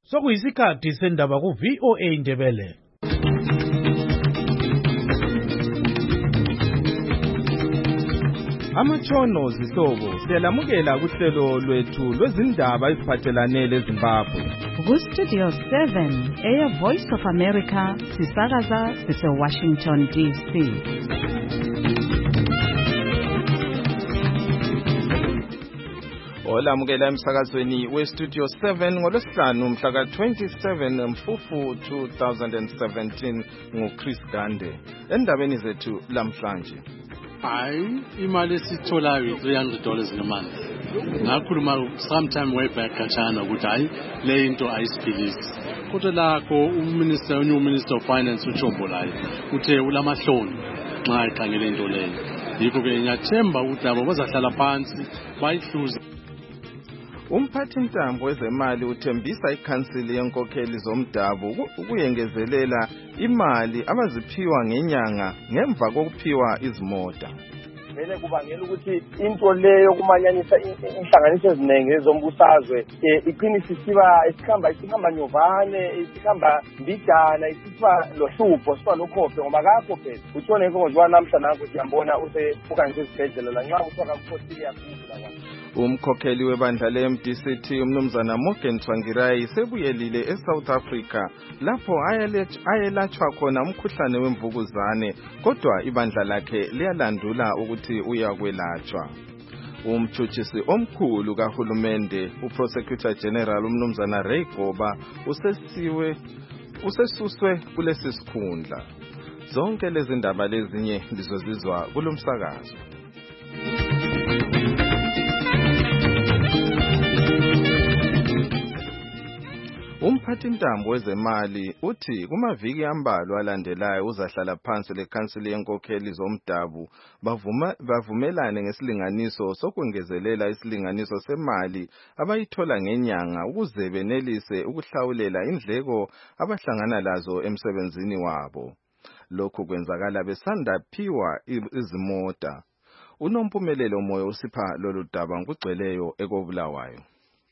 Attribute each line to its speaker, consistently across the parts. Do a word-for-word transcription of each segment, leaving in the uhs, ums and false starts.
Speaker 1: Sokuyisikhathi sendaba ku V O A Ndebele. Amatshono zihlobo siyalamukela kuhlelo lwethu lwezindaba eziphathelane leZimbabwe.
Speaker 2: Ku Studio seven, Air Voice of America, sisakaza sise Washington D C.
Speaker 3: Olamukela emsakazweni we Studio seven ngolwesihlanu mhla ka twenty-seven Mfufu two thousand seventeen nguChris Gande. Endabeni zethu lamhlanje.
Speaker 4: Hayi, imali esitholayo three hundred dollars ngemonth. Ngakhuluma sometime way back kachana ukuthi hayi le into ayisiphilisi. Kodwa lakho uminister uNew Minister of Finance uChombolayo uthe ulamahloni nxa ekhangele into leyo. Yikho ke ngiyathemba ukuthi labo bazahlala phansi bayihluze.
Speaker 3: Umphathi ntambo wezemali uthembisa ikhansili yenkokheli zomdabu ukuyengezelela imali abaziphiwa ngenyanga ngemva kokuphiwa izimota.
Speaker 5: Vele kubangela ukuthi into leyo kumanyanisa inhlanganiso eziningi ezombusazwe iqinisa isiba isikhamba isikhamba nyovane isikhamba mbijana isiba lohlupho siba lokhophe ngoba kakho phela utshone konke namhla nanku siyambona use ukanje esibhedlela la nxa kuthiwa kakukhosi yakhula la.
Speaker 3: Umkhokheli webandla le-M D C T umnumzana Morgan Tsvangirai sebuyelile eSouth Africa lapho ayelatshwa khona umkhuhlane wemvukuzane kodwa ibandla lakhe liyalandula ukuthi uyakwelatshwa. Umtshutshisi omkhulu kahulumende uProsecutor General umnumzana Ray Goba usesiwe usesuswe kulesi sikhundla. Zonke lezi ndaba lezinye lizozizwa kulomsakazo. Umphathi ntambo wezemali uthi kumaviki ambalwa alandelayo uzahlala phansi lekhansili yenkokheli zomdabu bavuma bavumelane ngesilinganiso sokwengezelela isilinganiso semali abayithola ngenyanga ukuze benelise ukuhlawulela indleko abahlangana lazo emsebenzini wabo. Lokhu kwenzakala besanda phiwa izimota. Unompumelelo moyo usipha lolu daba ngugcweleyo ekobulawayo.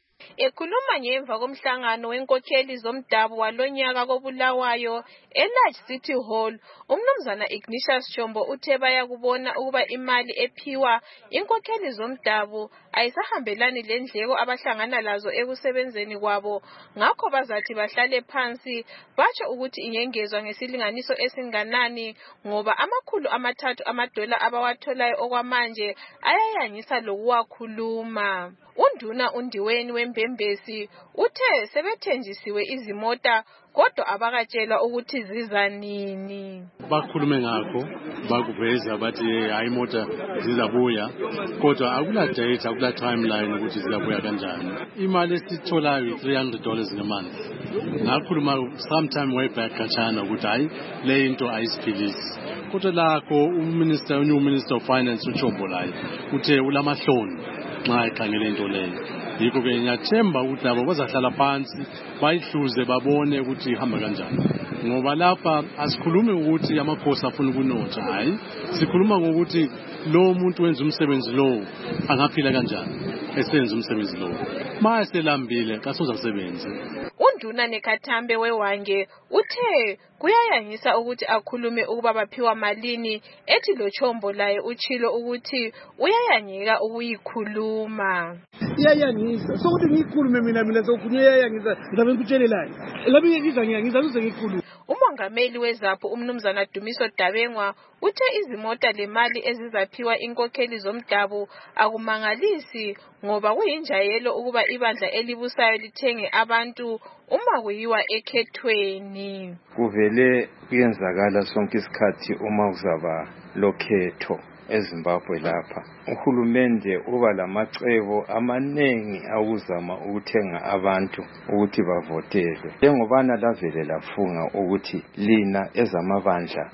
Speaker 6: Ekhuluma ngemva komhlangano wenkokheli zomdabu walonyaka kobulawayo eLarge City Hall, umnumzana Ignatius Chombo uthe bayakubona ukuba imali ephiwa inkokheli zomdabu ayisahambelani lendleko abahlangana lazo ekusebenzeni kwabo, ngakho bazathi bahlale phansi batsho ukuthi ingengezwa ngesilinganiso esinganani ngoba amakhulu amathathu amadola abawatholayo okwamanje ayayangisa lokuwakhuluma. Unduna undiweni wembembesi uthe sebethenjisiwe izimota kodwa abakatshelwa ukuthi ziza nini.
Speaker 4: Bakhulume ngakho bakuveza bathi hayi imota zizabuya kodwa akula date akula timeline ukuthi zizabuya kanjani. Imali esitholayo three hundred dollars ngemonth. Ngakhuluma sometime way back kachana ukuthi hayi le into ayisiphilisi. Kodwa lakho uminister uNew Minister of Finance uChombolayo uthe ulamahloni nxa ekhangele into leyo. Yikho ke ngiyathemba ukuthi labo bazahlala phansi bayihluze babone ukuthi ihamba kanjani. Ngoba lapha asikhulumi ukuthi amakhosi afuna ukunotha, hayi sikhuluma ngokuthi lo muntu wenza umsebenzi lo angaphila kanjani esenza umsebenzi lo. Mase lambile kasoza kusebenza.
Speaker 6: Unduna neKhathambe wewange uthe kuyayangisa ukuthi akhulume ukuba baphiwa malini ethi lo Chombo laye uchilo ukuthi uyayangeka ukuyikhuluma.
Speaker 7: Iyayangisa sokuthi ngikhulume mina mina sokuthi iyayangisa ngabe ngikutshelelayo ngabe ngizwa ngiyangisa uze ngikhulume.
Speaker 6: Umongameli wezapho umnumzana Dumiso Dabengwa uthe izimota lemali ezizaphiwa inkokheli zomdabu akumangalisi ngoba kuyinjayelo ukuba ibandla elibusayo lithenge abantu uma kuyiwa ekhethweni.
Speaker 8: Kuvele kuyenzakala sonke isikhathi uma kuzaba lokhetho eZimbabwe lapha. Uhulumende uba lamacebo amanengi awuzama ukuthenga abantu ukuthi bavotele. Njengobana lavele lafunga ukuthi lina ezamabandla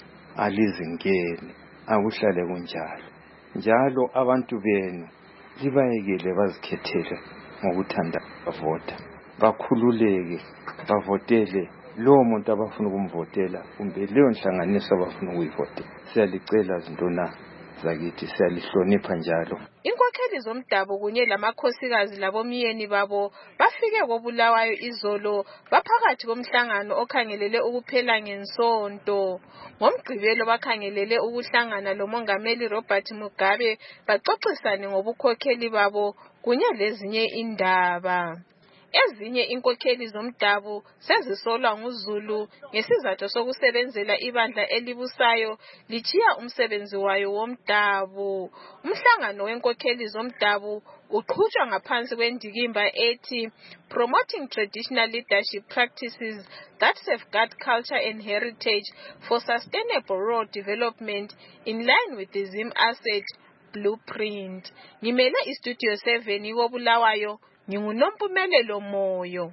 Speaker 8: alizingeni akuhlale kunjalo. Njalo abantu benu libayekele bazikhethele ngokuthanda bavota. Bakhululeke bavotele lo muntu abafuna ukumvotela kumbe leyo nhlanganiso abafuna ukuyivotela. Siyalicela zintona zakithi siyalihlonipha njalo.
Speaker 6: Inkokheli zomdabu kunye lamakhosikazi labomyeni babo bafike koBulawayo izolo baphakathi komhlangano okhangelele ukuphela ngensonto. Ngomgqibelo bakhangelele ukuhlangana lomongameli Robert Mugabe baxoxisane ngobukhokheli babo kunye lezinye indaba. Ezinye inkokheli zomdabu sezisolwa nguZulu ngesizathu sokusebenzela ibandla elibusayo lichiya umsebenzi wayo womdabu. Umhlangano wenkokheli zomdabu uqhutshwa ngaphansi kwendikimba ethi Promoting Traditional Leadership Practices that Safeguard Culture and Heritage for Sustainable Rural Development in line with the Zim Asset Blueprint. Ngimele istudio seven koBulawayo. NginguNompumelelo Moyo.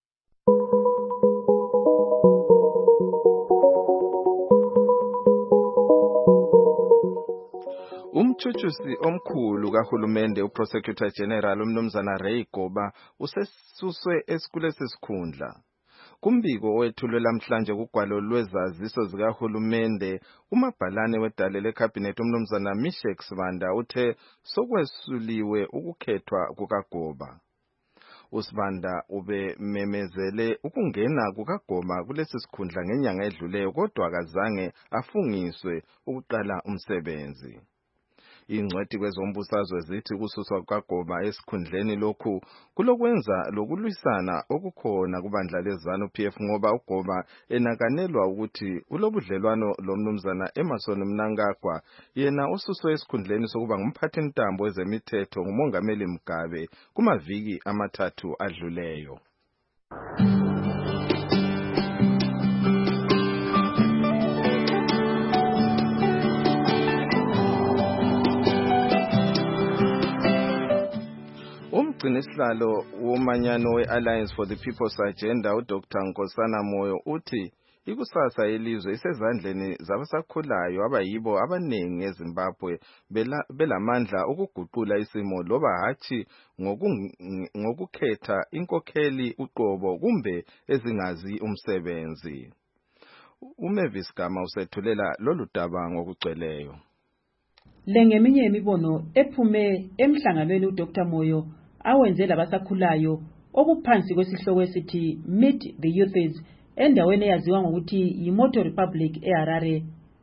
Speaker 3: Umchuchusi omkhulu kahulumende uProsecutor General umnumzana Ray Goba usesuswe esikulesi sikhundla. Kumbiko owethulwe lamhlanje kugwalo lwezaziso zikahulumende, umabhalane wedale leCabinet umnumzana Mishek Sibanda uthe sokwesuliwe ukukhethwa kukaGoba. Usibanda ube memezele ukungena kukaGoba kulesi sikhundla ngenyanga edluleyo kodwa akazange afungiswe ukuqala umsebenzi. Ingcweti kwezombusazwe zithi kususwa kukaGoba esikhundleni lokhu kulokwenza lokulwisana okukhona kubandla leZanu P F ngoba uGoba enakanelwa ukuthi ulobudlelwano lomnumzana Emerson Mnangagwa yena ususwe esikhundleni sokuba ngumphathi ntambo wezemithetho ngumongameli Mugabe kumaviki amathathu adluleyo. Umgcinisihlalo womanyano we-Alliance for the People's Agenda uDoctor Nkosana Moyo uthi ikusasa yelizwe isezandleni zabasakhulayo abayibo abanengi eZimbabwe belamandla ukuguqula isimo loba hathi ngokukhetha inkokheli uqobo kumbe ezingazi umsebenzi. uMavis Gama usethulela lolu daba ngokugcweleyo.
Speaker 9: Lengeminye imibono ephume emhlanganweni uDoctor Moyo awenze labasakhulayo okuphansi kwesihloko esithi Meet the Youths endaweni eyaziwa ngokuthi yiMoto Republic eHarare.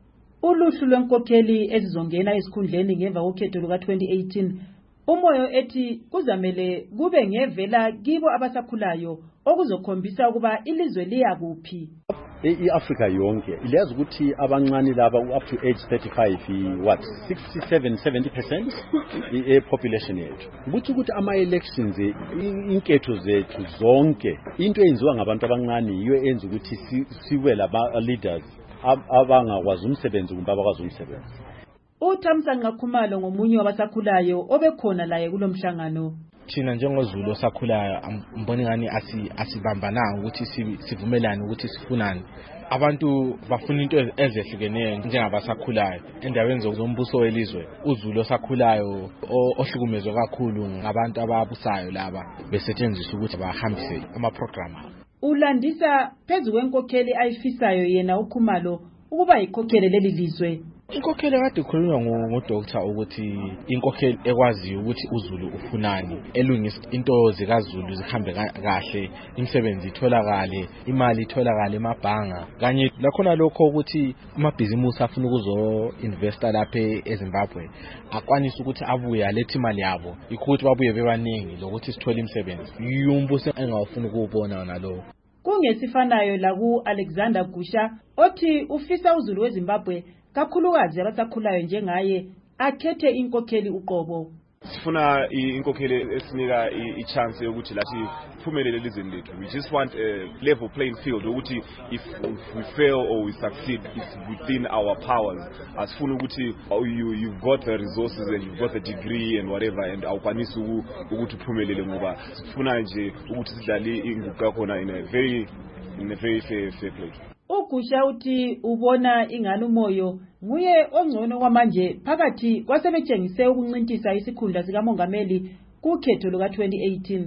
Speaker 9: Uluhlu lwenkokheli ezizongena esikhundleni ngemva kokhetho luka twenty eighteen uMoyo ethi kuzamele kube ngevela kibo abasakhulayo okuzokhombisa ukuba ilizwe liya kuphi.
Speaker 10: iAfrica yonke iyazi ukuthi abancane laba up to age thirty-five what sixty-seven seventy percent population yethu. Ukuthi ukuthi ama elections inketho zethu zonke into eyenziwa ngabantu abancane yiyo enza ukuthi siwe laba leaders abangakwazi umsebenzi kumbe abakwazi umsebenzi.
Speaker 9: uThamsanqa Khumalo ngomunye wabasakhulayo obekhona laye kulomhlangano.
Speaker 11: Thina njengoZulu osakhulayo mbona ngani asibambananga ukuthi sivumelane ukuthi sifunani. Abantu bafuna into ezehlukeneyo njengabasakhulayo endaweni zombuso welizwe. uZulu osakhulayo ohlukumezwe kakhulu ngabantu ababusayo laba besetshenziswa ukuthi bahambise ama program.
Speaker 9: Ulandisa phezu kwenkokheli ayifisayo yena uKhumalo ukuba ikhokhele leli lizwe.
Speaker 11: Inkokheli kade khulunywa ngoDoctor ukuthi inkokheli ekwaziyo ukuthi uZulu ufunani, elungisa into zikaZulu zihambe kahle, imisebenzi itholakale, imali itholakale emabhanga. Kanye lakhona lokho ukuthi amabhizimusi afuna ukuzo investa lapha eZimbabwe akwanisa ukuthi abuye alethe imali yabo, ukuthi babuye bebaningi lokuthi sithole imisebenzi. Yumbuso engawufuna ukubona nalo.
Speaker 9: Kungesifanayo la ku Alexander Gusha othi ufisa uZulu weZimbabwe kakhulukazi abasakhulayo njengaye akhethe inkokheli uqobo.
Speaker 12: Sifuna inkokheli esinika ichance yokuthi lathi phumelele elizweni lethu. We just want a level playing field ukuthi if we fail or we succeed it's within our powers. Asifuna ukuthi you you've got the resources and you've got the degree and whatever and awukwanisi ukuthi uphumelele ngoba sifuna nje ukuthi sidlale inguqa khona in a very in a very fair fair play.
Speaker 9: uGusha uthi ubona ingane uMoyo nguye ongcono kwamanje phakathi kwasebetshengise ukuncintisa isikhundla sikamongameli kukhetho luka twenty eighteen.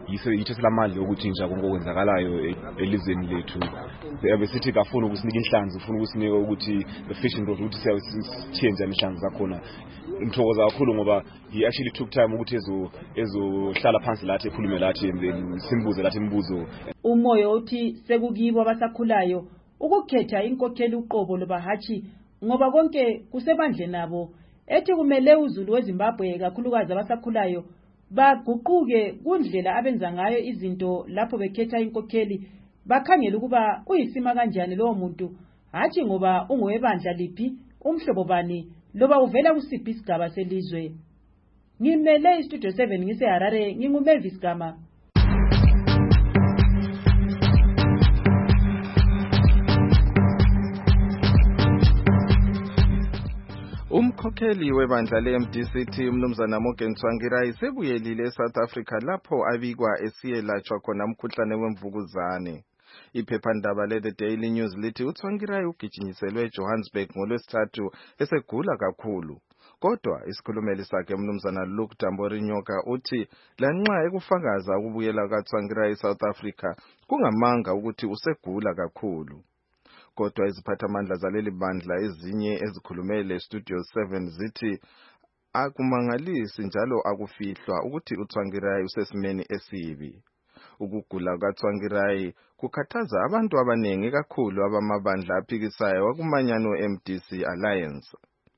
Speaker 12: yitho selamandla yokutshintsha konke okwenzakalayo elizweni lethu. Siyabe sithi kafuna ukusinika inhlanzi, ufuna ukusinika ukuthi the fishing rod ukuthi siyasitshenza inhlanzi zakhona. Ngithokoza kakhulu ngoba he actually took time ukuthi ezo ezohlala phansi lathi ekhulume lathi and then simbuze lathi imibuzo.
Speaker 9: Umoyo uthi sekukibo abasakhulayo ukukhetha inkokheli uqobo lobahathi ngoba konke kusebandle nabo. Ethi kumele uZulu weZimbabwe kakhulukazi abasakhulayo baguquke kundlela abenza ngayo izinto lapho bekhetha inkokheli, bakhangela ukuba uyisima kanjani lowo muntu, hathi ngoba ungowebandla liphi, umhlobo bani, loba uvela kusiphi isigaba selizwe. Ngimele iStudio seven ngise Harare, nginguMavis Gama.
Speaker 3: Umkhokheli webandla le-M D C T umnumzana Morgan Tsvangirai sebuyelile eSouth Africa lapho abikwa esiyelatshwa khona umkhuhlane wemvukuzane. Iphephandaba le-The Daily News lithi uTsvangirai ugijinyiselwe eJohannesburg ngolwesithathu esegula kakhulu. Kodwa isikhulumeli sakhe umnumzana Luke Tamborinyoka uthi lanxa ekufakaza ukubuyela kaTsvangirai eSouth Africa kungamanga ukuthi usegula kakhulu. Kodwa iziphathamandla zaleli bandla ezinye ezikhulumele Studio seven zithi akumangalisi njalo akufihlwa ukuthi uTsvangirai usesimeni esibi. Ukugula kaTsvangirai kukhathaza abantu abaningi kakhulu abamabandla aphikisayo wakumanyano M D C Alliance.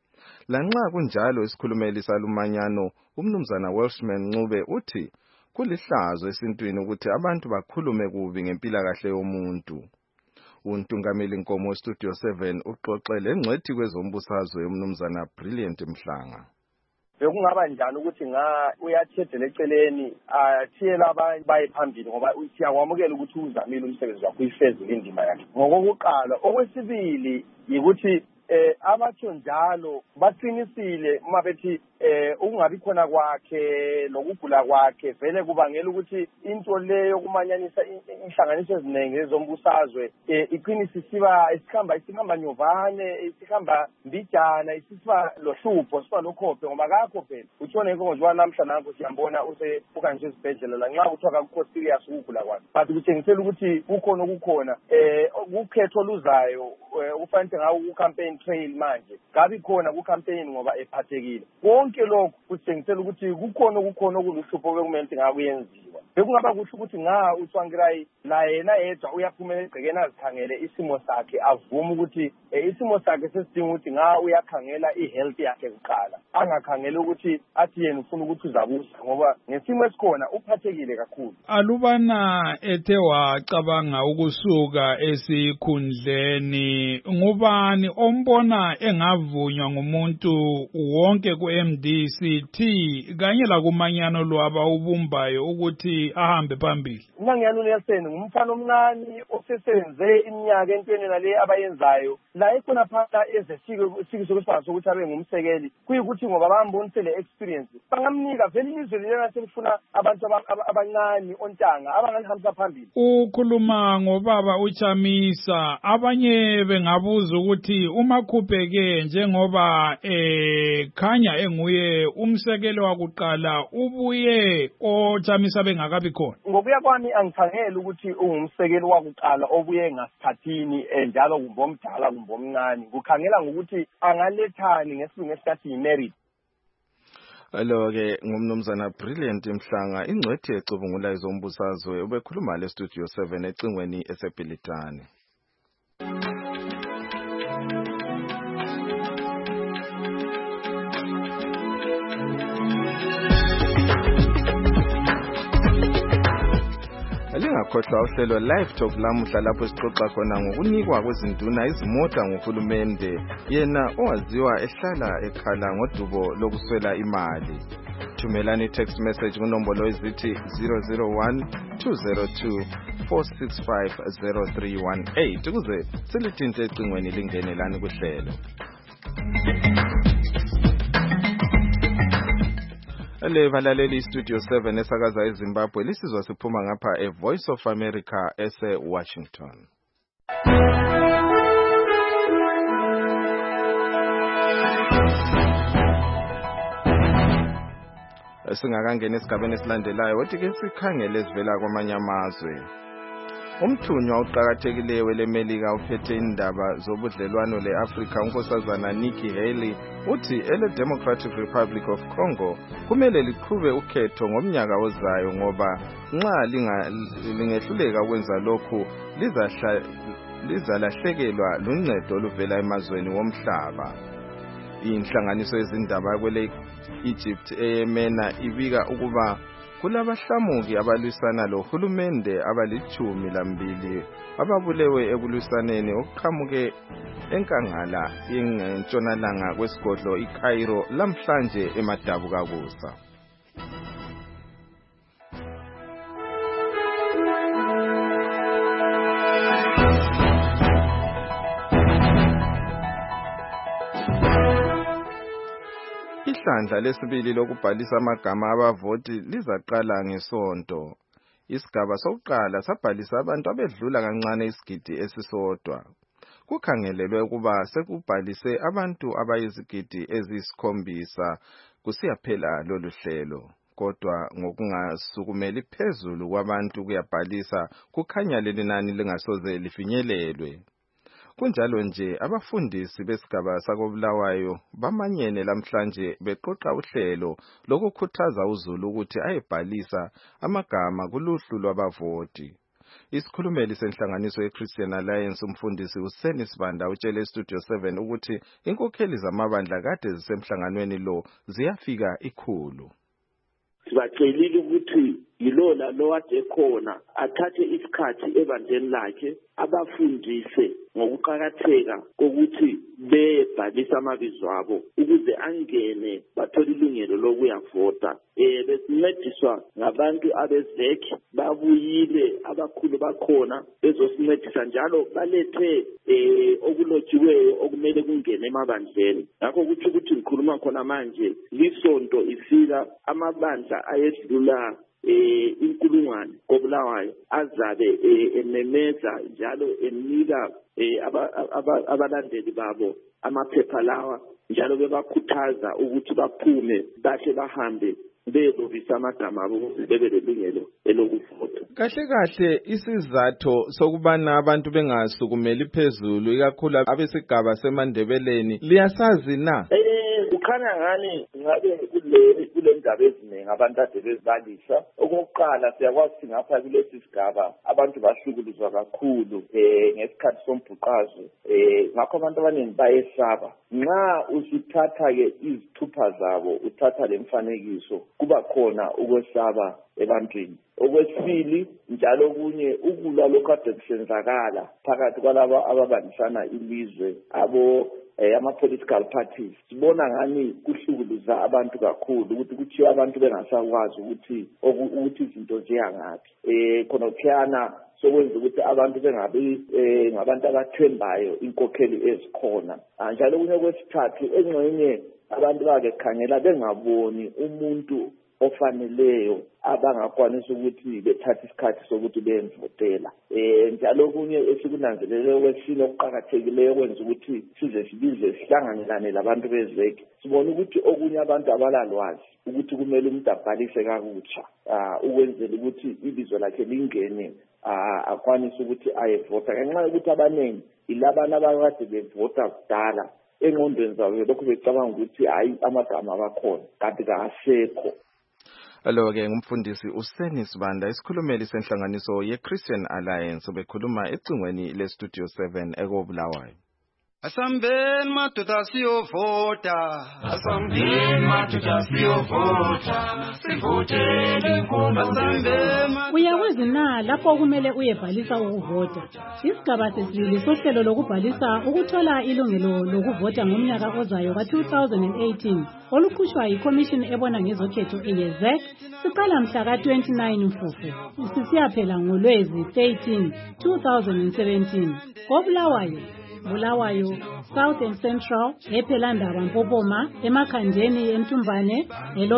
Speaker 3: Lanxa kunjalo isikhulumeli salumanyano umnumzana Welshman Ncube uthi kulihlazo esintwini ukuthi abantu bakhulume kubi ngempilakahle yomuntu. Untungameli Nkomo Studio seven uxoxele engcwethi kwezombusazwe umnumzana Brilliant Mhlanga.
Speaker 5: Bekungaba njani ukuthi nga uyathedela eceleni athiyela abantu bayiphambili ngoba siyakwamukela ukuthi uzamile umsebenzi wakho uyifezile indima yakhe. Ngokokuqala, okwesibili yikuthi eh abatho njalo baqinisile uma bethi eh ukungabi khona kwakhe lokugula kwakhe vele kubangela ukuthi into leyo kumanyanisa inhlanganiso eziningi ezombusazwe iqinisa isiba isikhamba isikhamba nyovane isikhamba mbijana isiba lohlupho siba lokhophe ngoba kakho phela utshone inkonjwa namhla nanko siyambona use ukanje esibhedlela la nxa kuthiwa akukho serious ukugula kwakhe but kutshengisela ukuthi kukhona okukhona eh ukhetho luzayo ufanele ngawo ku campaign trail manje ngabi khona ku campaign ngoba ephathekile konke lokho kutshengisela ukuthi kukhona okukhona okuluhlupho bekumele ngakuyenziwa. Bekungaba kuhle ukuthi nga uTsvangirai la yena yedwa uyaphumela egcekeni azikhangele isimo sakhe avume ukuthi isimo sakhe sesidinga ukuthi nga uyakhangela ihealth yakhe kuqala angakhangela ukuthi athi yena ufuna ukuthi uzabusa ngoba ngesimo esikhona uphathekile kakhulu.
Speaker 13: Alubana ethe wacabanga ukusuka esikhundleni ngubani ombona engavunywa ngumuntu wonke ku M D C T kanye la kumanyano lwaba ubumbayo ukuthi ahambe phambili?
Speaker 5: Mangiyanu Nelson ngumfana omncane osesenze iminyaka entweni nale abayenzayo la ekhona phaka ezesike sikise kwesifazo ukuthi abe ngumsekeli kuyikuthi ngoba bambonisele experience bangamnika vele ilizwe lena selifuna abantu abancane ontanga abangalihambisa phambili.
Speaker 13: Ukhuluma ngobaba uChamisa abanye bengabuza ukuthi uma khupheke njengoba eh khanya enguye umsekelo wakuqala ubuye oChamisa bengakabi khona.
Speaker 5: Ngokuya kwami angikhangela ukuthi ungumsekelo wakuqala obuye ngasikhathini njalo kumbomdala kumbomncane kukhangela ngokuthi angalethani ngesilungu esikathi yimerit.
Speaker 3: Alo ke ngumnumzana Brilliant Mhlanga ingcwethi ecubungula izombusazwe ubekhuluma le Studio seven ecingweni esebhilitane. Lingakhohlwa uhlelo live talk lamuhla lapho sixoxa khona ngokunikwa kwezinduna izimota ngohulumende yena owaziwa ehlala ekhala ngodubo lokuswela imali. Thumelani text message kunombolo ezithi zero zero one two zero two four six five zero three one eight ukuze silithinte ecingweni lingenelani kuhlelo. Le valaleli Studio seven esakaza eZimbabwe lisizwa siphuma ngapha e Voice of America ese Washington. Singakangena esigabeni esilandelayo wothi ke sikhangele sivela kwamanye amazwe. Umthunywa uqhakathekileyo welemelika uphethe indaba zobudlelwano leAfrika unkosazana Nikki Haley uthi ele Democratic Republic of Congo kumele liqhube ukhetho ngomnyaka ozayo ngoba nxa lingehluleka ukwenza lokhu lizahla lizalahlekelwa luncedo oluvela emazweni womhlaba. Inhlanganiso yezindaba kwele Egypt eyemena ibika ukuba kulabahlamuki abalwisana lohulumende abalichumi lambili ababulewe ekulwisaneni okuqhamuke enkangala yentshonalanga kwesigodlo iCairo lamhlanje emadabukakusa. Ihlandla lesibili lokubhalisa amagama abavoti lizaqala ngesonto. Isigaba sokuqala sabhalisa abantu abedlula kancane isigidi esisodwa. Kukhangelelwe ukuba sekubhalise abantu abayizigidi ezisikhombisa kusiyaphela lolu hlelo. Kodwa ngokungasukumeli phezulu kwabantu kuyabhalisa kukhanya leli nani lingasoze lifinyelelwe. Kunjalo nje abafundisi besigaba sakobulawayo bamanyene lamhlanje beqoqa uhlelo lokukhuthaza uzulu ukuthi ayebhalisa amagama kuluhlu lwabavoti. Isikhulumeli senhlanganiso yeChristian Alliance umfundisi uSeni Sibanda utshele eStudio seven ukuthi inkokheli zamabandla kade zisemhlanganweni lo ziyafika ikhulu.
Speaker 14: Sibacelile ukuthi yilola lo ade khona athathe isikhathi ebandleni lakhe abafundise ngokuqhakatheka kokuthi bebhalisa amabizo abo ukuze angene bathole ilungelo lokuyavota. Eh besincediswa ngabantu abezekhi babuyile abakhulu bakhona bezosincedisa njalo balethe eh okulotshiweyo okumele kungene emabandleni. Ngakho ukuthi ukuthi ngikhuluma khona manje lisonto ifika amabandla ayedlula eh inkulungwane kobulawayo azabe ememeza njalo enika abalandeli babo amaphepha lawa njalo bebakhuthaza ukuthi baphume bahle bahambe beyobisa amagama abo ukuthi bebe lelungelo elokuvota.
Speaker 3: Kahle kahle isizathu sokubana abantu bengasukumeli phezulu ikakhulu abesigaba semandebeleni liyasazi na?
Speaker 14: Eh kukhanya ngani ngabe kule kule ndaba eziningi abantu ade bezibalisa. Okokuqala siyakwazi ngapha kulesi sigaba abantu bahlukuluzwa kakhulu eh ngesikhathi sombhuqazo eh ngakho abantu abaningi bayesaba. Nxa usithatha ke izithupha zabo uthatha lemfanekiso kuba khona ukwesaba ebantwini. Okwesibili njalo kunye ukulwa lokade kusenzakala phakathi kwalabo ababandisana ilizwe abo eh ama political parties sibona ngani kuhlukuluza abantu kakhulu ukuthi kuthiwa abantu bengasakwazi ukuthi ukuthi izinto ziyangaphi eh khona kuthana sokwenza ukuthi abantu bengabi eh ngabantu abathembayo inkokheli ezikhona. Njalo kunye kwesithathu engxenye abantu bake khangela bengaboni umuntu ofaneleyo abangakwanisa ukuthi bethathe isikhathi sokuthi bemvotela. Eh njalo kunye esikunanzelele kwesilo okuqhakathekileyo kwenza ukuthi size sibize sihlanganelane labantu bezeki. Sibona ukuthi okunye abantu abalalwazi ukuthi kumele umuntu abhalise kakutsha ah ukwenzela ukuthi ibizo lakhe lingene ah akwanise ukuthi ayevota ngenxa yokuthi abaningi ilabana abakade bevota kudala engqondweni zabo lokho becabanga ukuthi hayi amagama abakhona kanti kasekho.
Speaker 3: Alo ke ngumfundisi uSeni Sibanda isikhulumeli senhlanganiso yeChristian Alliance bekhuluma ecingweni leStudio seven ekobulawayo.
Speaker 15: Asambeni madoda siyovota, asambeni madoda siyovota, sivoteni inkululeko.
Speaker 16: Uyakwazi na lapho kumele uyebhalisa ukuvota. Isigaba sesibili sohlelo lokubhalisa ukuthola ilungelo lokuvota ngomnyaka ozayo ka two thousand eighteen oluqhushwa yiCommission ebona ngezokhetho eyezek siqala mhla ka twenty-nine Mfumfu sisiyaphela ngoLwezi thirteen two thousand seventeen koBulawayo Bulawayo, South and Central, ePhelandaba Mpopoma, eMakhandeni eMtumbane,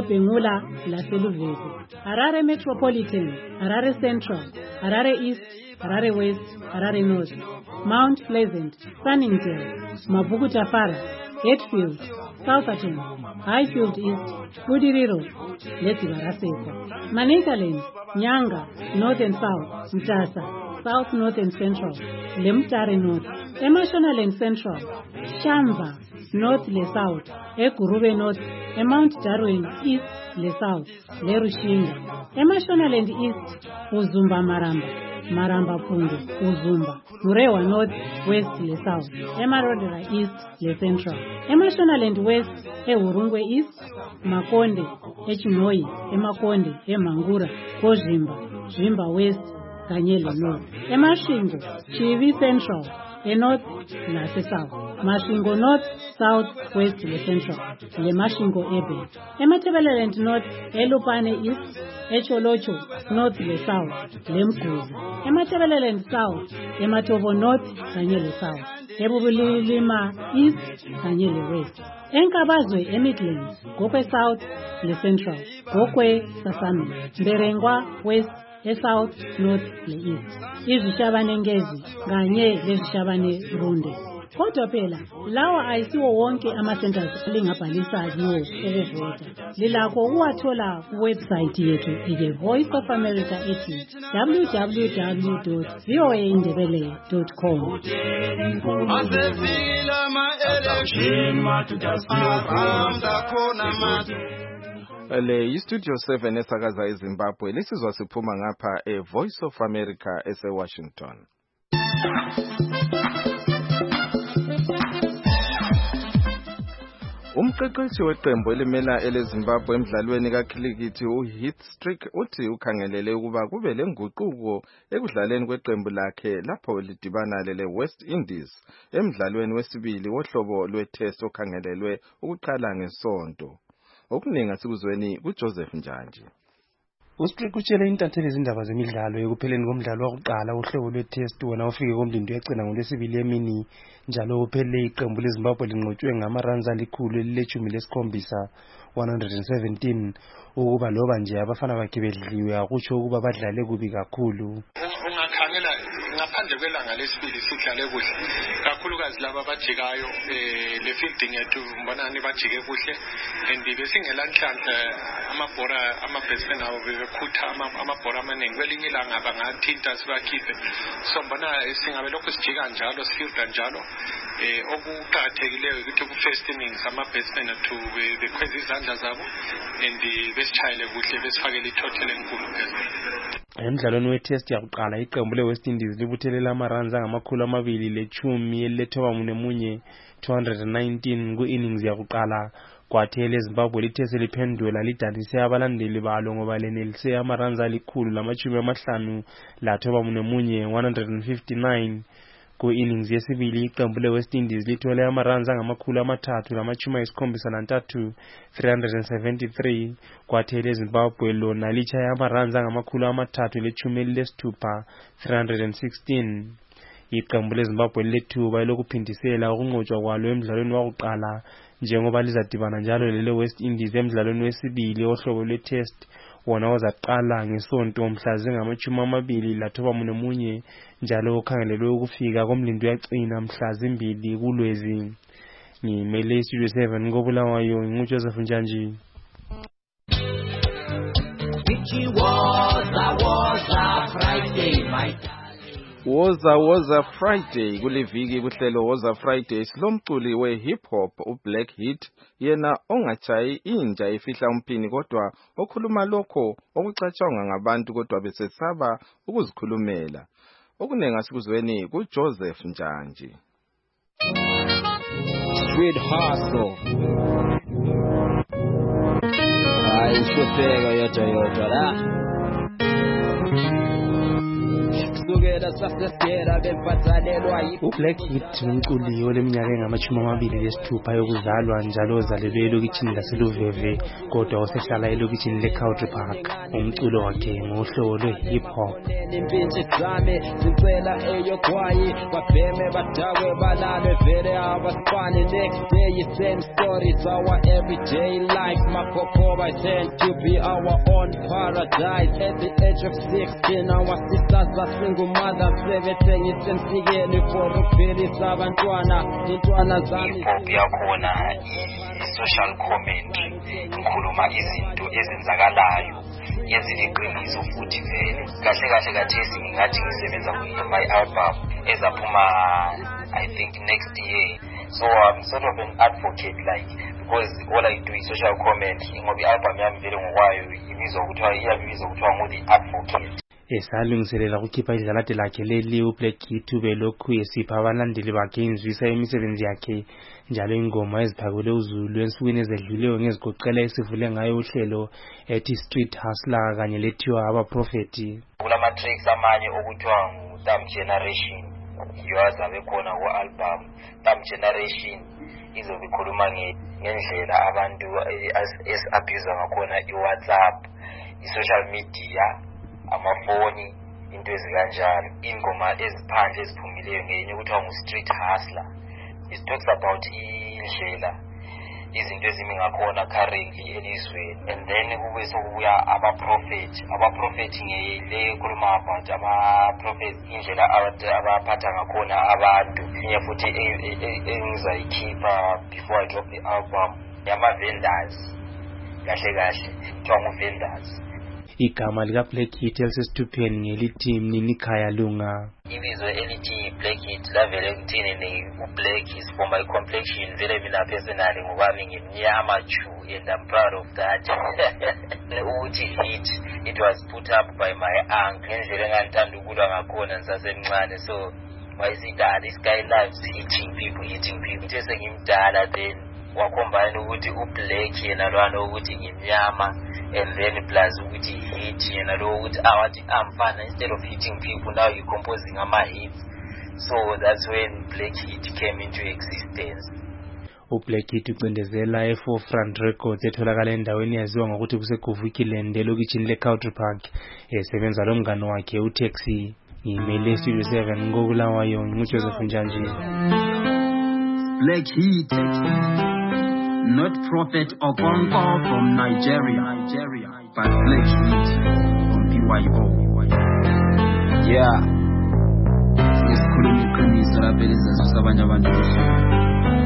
Speaker 16: eLobhengula laseLuvezi. Harare Metropolitan, Harare Central, Harare East, Harare West, Harare North, Mount Pleasant, Sunningdale, Mabuku Tafara, Hatfield, Southerton, Highfield East, Budiriro, Letibaraseko, Manicaland, Nyanga, North and South, Mtasa, South North and Central, Lemtare North, Emashonaland Central, Shamba, North Le South, Ekurube North, e Mount Darwin East Le South, Le Rushinga, Emashonaland East, Uzumba Maramba, Maramba Pungu, Uzumba, Murewa North, West Le South, Emarodera East Le Central, Emashonaland West, E Urungwe East, Makonde, Echinoi, Emakonde, Emangura, Kozimba, Zimba West, Kanyele North, Emashingo, Chivi Central, E North, Nase South, Mashingo North, South, West Le Central, Le Mashingo Ebe, Ematebeleland North, Elupane East, Echolocho, North Le South, Lemkuzi, Ematebeleland South, Ematovo North, Kanyele South, Ebubulilima East, Kanyele West, Enkabazwe Emitland, Gokwe South, Le Central, Gokwe Sasami, Berengwa West, e South, North, le East. Izishabane ngezi, kanye lezishabane runde. Kodwa phela, lawa ayisiwo wonke ama-centers lingabhalisa kiwo ukuvota. Lilakho ukuwathola kuwebsite yethu ike Voice of America ethi w w w dot v o a indebele dot com.
Speaker 3: Le iStudio seven esakaza eZimbabwe lisizwa siphuma ngapha e Voice of America ese Washington. Umqeqeshi weqembu elimela eleZimbabwe emidlalweni kakhilikithi uHeath Streak uthi ukhangelele ukuba kube lenguquko ekudlaleni kweqembu lakhe lapho lidibana lele West Indies emidlalweni wesibili wohlobo lwetest okhangelelwe ukuqala ngesonto. Okuningi asikuzweni kuJoseph Njanji.
Speaker 17: uStreak utshele intatheli izindaba zemidlalo ekupheleni komdlalo wokuqala uhlobo lwetest wona ufike komdindo yegcina ngolwesibili emini njalo uphele iqembu leZimbabwe linqotshwe ngamaranza alikhulu elilechumi lesikhombisa one hundred seventeen ukuba loba nje abafana bakhe bedliwe akutsho ukuba badlale kubi kakhulu.
Speaker 18: Ungakhangela ngaphandle kwelanga lesibili sidlale kuhle kakhulukazi laba abajikayo le fielding yethu mbonani bajike kuhle and besingela nhlanhla amabhora ama-batsmen abo bebekhutha amabhora amaningi kwelinye ilanga bangathinta sibakhiphe so mbona singabe lokho sijika njalo sifielda njalo okuqakathekileyo ukuthi ku-first innings ama-batsmen ethu bekhweza izandla zabo and besitshayele kuhle besifakele itotal enkulu phezulu.
Speaker 17: Emidlalweni wetest yakuqala iqembu leWest Indies libuthelela amaruns angamakhulu amabili lechumi elithoba munye two hundred nineteen ku-innings yakuqala kwathi eleZimbabwe lithe seliphendula lidanise abalandeli balo ngoba lenelise amaruns alikhulu lamachumi amahlanu lathoba munye one hundred fifty-nine. Ku-innings yesibili iqembu leWest Indies lithole amaruns angamakhulu amathathu lamachumi ayisikhombisa nantathu three hundred seventy-three kwathi eleZimbabwe lona litshaya amaruns angamakhulu amathathu lechumi elilesithupha three hundred sixteen. Iqembu leZimbabwe lethuba elokuphindisela ukunqotshwa kwalo emidlalweni wakuqala njengoba lizadibana njalo lele West Indies emidlalweni wesibili ohlobo lwetest wona ozaqala ngesonto mhla zingamachumi amabili lathoba munye njalo ukhangelelwe ukufika komlindo yagcina mhla zimbili kuLwezi. Ngimele iStudio seven koBulawayo nguJoseph Njanji.
Speaker 3: Woza Woza Friday kuliviki kuhlelo Woza Friday silomculi we hip hop uBlack Hit yena ongachayi inja efihla umphini kodwa okhuluma lokho okucatshangwa ngabantu kodwa besesaba ukuzikhulumela. Okunenga sikuzweni kuJoseph Njanji.
Speaker 19: Street hustle. Ay shofega yoto yoto la.
Speaker 17: uBlack Hit umculi oleminyaka engamachumi amabili lesithupha yokuzalwa njalo ozalelwe elokitshini laseLuveve kodwa osehlala elokitshini leCountry Park. Umculo wakhe ngohlobo lwe-hip hop.
Speaker 19: Next day same story, it's our everyday life. Makokoba tend to be our own paradise. At the age of sixteen, our sisters are single mother sebethe ngisemsikeni for ukuphilisa abantwana intwana zami
Speaker 20: pop yakhona i-social commentary ngikhuluma izinto ezenzakalayo yeziqiniso futhi vele kahle kahle kathesi ngingathi ngisebenza my album ezaphuma I think next year. So I'm sort of an advocate, like, because all I do is social comment. Ngoba i-album yami vele ngokwayo ibizwa kuthiwa iyabizwa kuthiwa ngudi advocate.
Speaker 17: esalungiselela ukukhipha idlalade lakhe leli uBlack Kid ubelokhu esipha abalandeli bakhe inzwisa imisebenzi yakhe njalo ingoma eziphakule uZulu ensukwini ezedluleyo ngezigoqela esivule ngayo uhlelo ethi Street Hustler kanye lethiwa abaprofeti.
Speaker 20: Kulama tracks amanye okuthiwa nguThumb Generation yozabe khona ku-album. Thumb Generation izobe ikhuluma ngendlela abantu esi-abuse ngakhona i-WhatsApp, i-social media, amafoni, into ezikanjalo. Ingoma eziphandle eziphumileyo ngenye kuthiwa ngu-Street Hustler. It talks about indlela izinto ezimi ngakhona currently elizweni, and then kube sokubuya abaprofeti. Abaprofeti ngele khuluma about abaprofeti indlela abaphatha ngakhona abantu. Inye futhi engizayikhipha before I drop the album yama-vendors kahle kahle kuthiwa ngu-vendors.
Speaker 17: Igama lika Black Kid elisesithupheni ngelithi Mninikhaya Lunga.
Speaker 20: Ibizo elithi Black Kid lavele kuthini ni u-black is for my complexion. Vele mina personally ngokwami ngimnyama chu, and I'm proud of that. Uthi hit, it was put up by my uncle ngendlela engantanda ukulwa ngakhona ngisasemncane. So why is it that this guy loves hitting people, hitting people? Nje sengimdala then wakombine ukuthi u-black yena lwana ukuthi ngimnyama, and then plus ukuthi hit yena lo ukuthi awathi amfana, instead of hitting people now you composing ama-hits. So that's when Black Kid came into existence.
Speaker 17: uBlack Kid ucindezela e-Forefront Records etholakala endaweni yaziwa ngokuthi kuseGuvukiland elokitshini le-Country Park, esebenza lo mngane wakhe uTaxi. Ngimele Studio seven ngokulawayo nguJoseph Njanji.
Speaker 21: Black Kid, not Prophet Okonkwo from Nigeria, Nigeria, but Black Kid from P Y O. Yeah, isikhuluma iqiniso lapha elizazisa abanye abantu besona.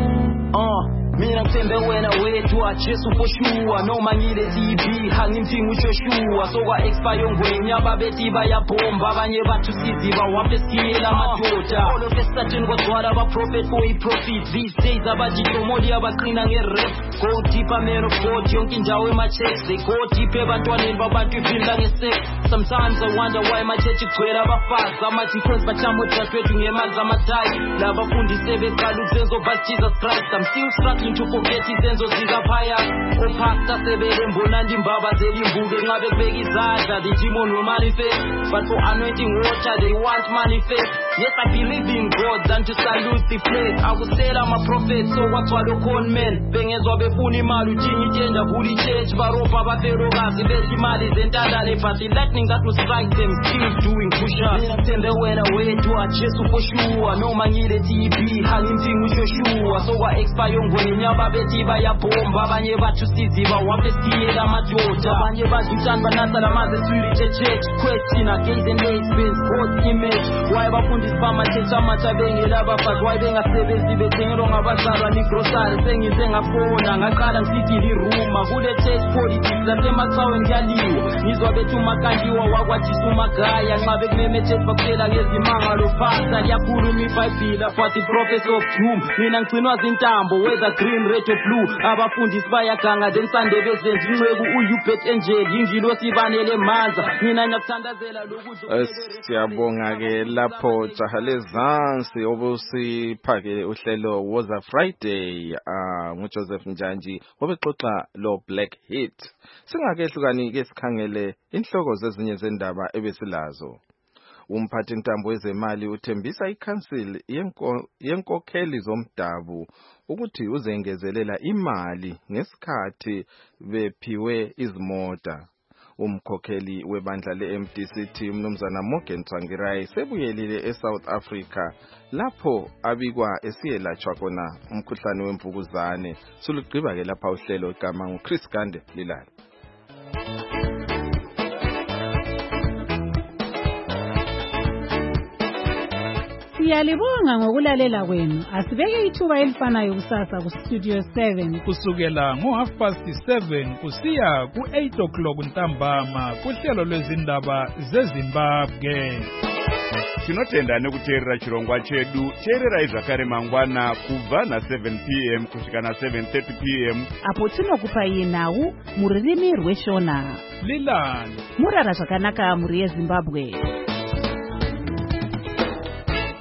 Speaker 19: Uh, mina ngithembe wena wethu ajesu mposhua noma ngile T B hangimthinga uJoshua sokwa expire ngwenya babethi bayabhomba abanye bathu siziba wape skiyela amadoda all of a sudden kwagcwala aba-prophet for i-profit these days abajithomoli abaqina nge-rap go deeper man of God yonke indawo ema-checks they go deep ebantwaneni babantu ivila nge-sex. Sometimes I wonder why my-church igcwele abafazi ama-defense bachama odadewethu ngemali zamadayi labafundi sebeqala ukuzenza obasi Jesus Christ. I'm still struggling to forget izenzo zikaphaya opasta sebele mbonandi imbaba zelimbuke ngabe kubeka izandla the demon will manifest, but for anointing water they want manifest. Yes, I believe in God than to salute the flesh. Akusela ama-prophet so kwagcwala con men bengezwa befuna imali udinga itenda vula i-church barobha abafelokazi bethi imali zentandane, but the lightning that will strike them still doing push-ups. Mina ngithembe wena wethu ajesu mposhua noma ngile T B hangimthinga uJoshua sokwa expire ngwenya babethi bayabhomba abanye bathu siziba wape skiyela amadoda abanye bathu ntani banatha lamazi eswirite church question against the nations God's image. Why bafundisi bamachechi amatsha bengela abafazi why bengasebenzi bethengelwa ngabazalwa nigrosari sengize ngafona ngaqala ngisithi liruma kule church politics lasemacaweni kuyaliwa ngizwa bethi umakandiwa wakwatisa umagaya nxa bekumemetheti bakuphela ngezimangalo phasa liyakhuluma ibhayibhila but the prophets of doom. Mina ngigcinwa zintambo whether green red or blue abafundisi bayaganga then sandebe zenza inceku uyubet angel ingilosi ibanele manza mina ngiyakuthandazela lokudla.
Speaker 3: Siyabonga ke lapho jaha lezansi obusiphake uhlelo Woza Friday uh, nguJoseph Njanji obexoxa lo Black Hit. Singakehlukani ke sikhangele inhloko zezinye zendaba ebesilazo. Umphathi ntambo wezemali uthembisa iCouncil yenko yenkokheli zomdabu ukuthi uzengezelela imali ngesikhathi bephiwe izimota. Umkhokheli webandla le-M D C T umnumzana Morgan Tsvangirai sebuyelile eSouth Africa lapho abikwa esiyelatshwa khona umkhuhlane wemvukuzane. Suluqhiba ke lapha uhlelo igama nguChris Gande Lilala.
Speaker 16: Siyalibonga ngokulalela kwenu. Asibeke ithuba elifanayo kusasa ku Studio seven.
Speaker 13: Kusukela ngo half past seven kusiya ku eight o'clock ntambama kuhlelo lwezindaba zeZimbabwe.
Speaker 1: Tinotenda nekuteerera chirongwa chedu cheererai zvakare mangwana kubva na seven p m kusvika na seven thirty p m
Speaker 2: apo tinokupai nhau mururimi rweshona.
Speaker 13: Lilani
Speaker 2: murara zvakanaka muri yeZimbabwe.